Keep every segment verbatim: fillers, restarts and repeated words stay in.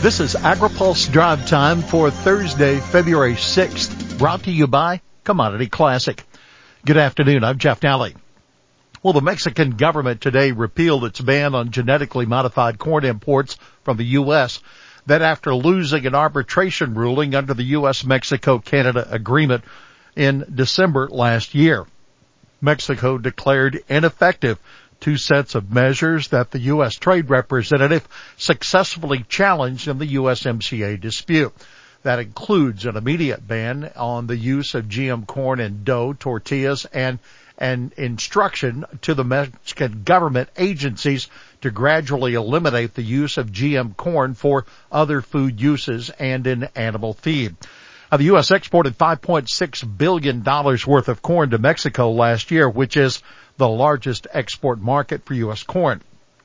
This is AgriPulse Drive Time for Thursday, February sixth, brought to you by Commodity Classic. Good afternoon, I'm Jeff Nally. Well, the Mexican government today repealed its ban on genetically modified corn imports from the U S That after losing an arbitration ruling under the U S Mexico Canada agreement in December last year. Mexico declared ineffective two sets of measures that the U S trade representative successfully challenged in the U S M C A dispute. That includes an immediate ban on the use of G M corn in dough, tortillas, and an instruction to the Mexican government agencies to gradually eliminate the use of G M corn for other food uses and in animal feed. Now, the U S exported five point six billion dollars worth of corn to Mexico last year, which is the largest export market for U S corn.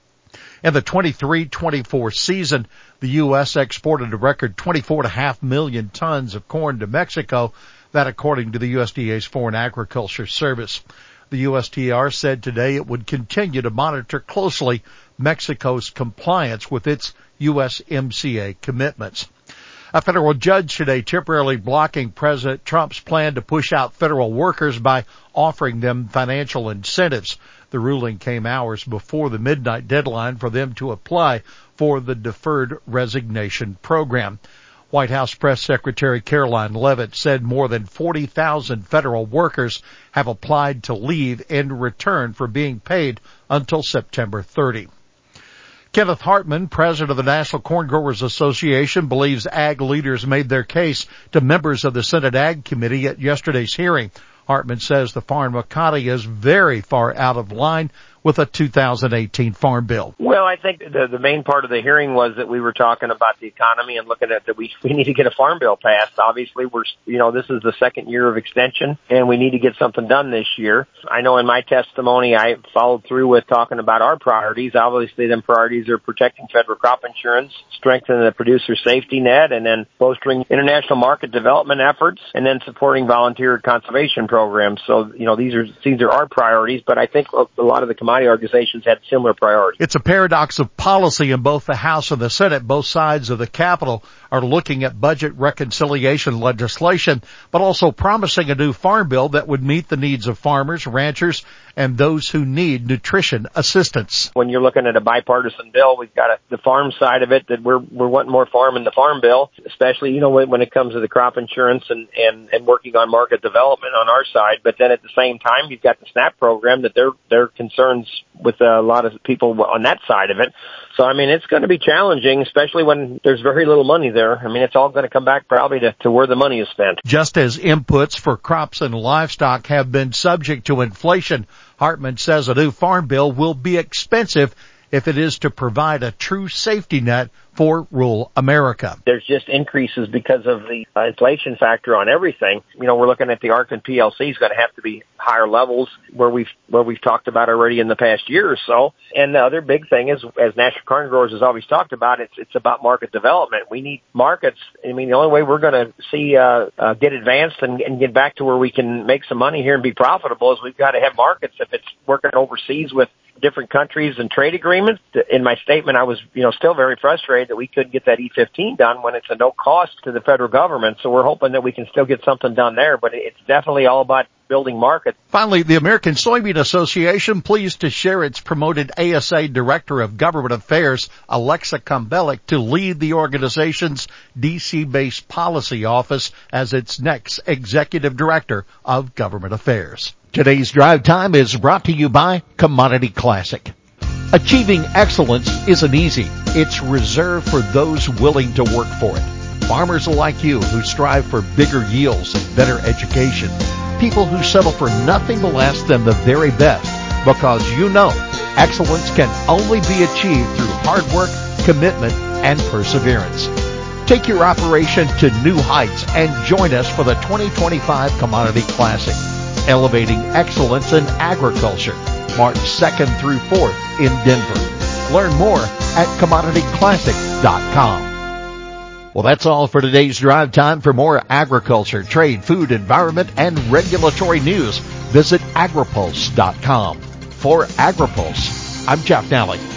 In the twenty-three twenty-four season, the U S exported a record twenty-four point five million tons of corn to Mexico, that according to the U S D A's Foreign Agriculture Service. The U S T R said today it would continue to monitor closely Mexico's compliance with its U S M C A commitments. A federal judge today temporarily blocking President Trump's plan to push out federal workers by offering them financial incentives. The ruling came hours before the midnight deadline for them to apply for the deferred resignation program. White House Press Secretary Caroline Leavitt said more than forty thousand federal workers have applied to leave in return for being paid until September thirtieth. Kenneth Hartman, president of the National Corn Growers Association, believes ag leaders made their case to members of the Senate Ag Committee at yesterday's hearing. Hartman says the farm economy is very far out of line with a two thousand eighteen farm bill. Well, I think the, the main part of the hearing was that we were talking about the economy and looking at that we we need to get a farm bill passed. Obviously, we're you know this is the second year of extension, and we need to get something done this year. I know in my testimony I followed through with talking about our priorities. Obviously, them priorities are protecting federal crop insurance, strengthening the producer safety net, and then bolstering international market development efforts, and then supporting volunteer conservation programs. So you know these are these are our priorities, but I think a lot of the commodity organizations had similar priorities. It's a paradox of policy in both the House and the Senate. Both sides of the Capitol are looking at budget reconciliation legislation, but also promising a new farm bill that would meet the needs of farmers, ranchers, and those who need nutrition assistance. When you're looking at a bipartisan bill, we've got a, the farm side of it that we're we're wanting more farm in the farm bill, especially you know when, when it comes to the crop insurance and, and, and working on market development on our side. But then at the same time, you've got the SNAP program that they're they're concerns with a lot of people on that side of it. So, I mean, it's going to be challenging, especially when there's very little money there. I mean, it's all going to come back probably to, to where the money is spent. Just as inputs for crops and livestock have been subject to inflation, Hartman says a new farm bill will be expensive if it is to provide a true safety net for rural America. There's just increases because of the uh, inflation factor on everything. You know, we're looking at the A R C and P L C is going to have to be higher levels where we've where we've talked about already in the past year or so. And the other big thing is, as National Corn Growers has always talked about, it's it's about market development. We need markets. I mean, the only way we're going to see uh, uh, get advanced and, and get back to where we can make some money here and be profitable is we've got to have markets. If it's working overseas with different countries and trade agreements. In my statement, I was, you know, still very frustrated that we couldn't get that E fifteen done when it's a no cost to the federal government. So we're hoping that we can still get something done there, but it's definitely all about building markets. Finally, the American Soybean Association pleased to share its promoted A S A Director of Government Affairs, Alexa Kombelik, to lead the organization's D C-based policy office as its next Executive Director of Government Affairs. Today's Drive Time is brought to you by Commodity Classic. Achieving excellence isn't easy. It's reserved for those willing to work for it. Farmers like you who strive for bigger yields and better education. People who settle for nothing less than the very best because you know excellence can only be achieved through hard work, commitment, and perseverance. Take your operation to new heights and join us for the twenty twenty-five Commodity Classic. Elevating Excellence in Agriculture, March second through fourth in Denver. Learn more at commodity classic dot com. Well, that's all for today's Drive Time. For more agriculture, trade, food, environment, and regulatory news, visit agripulse dot com. For AgriPulse, I'm Jeff Nally.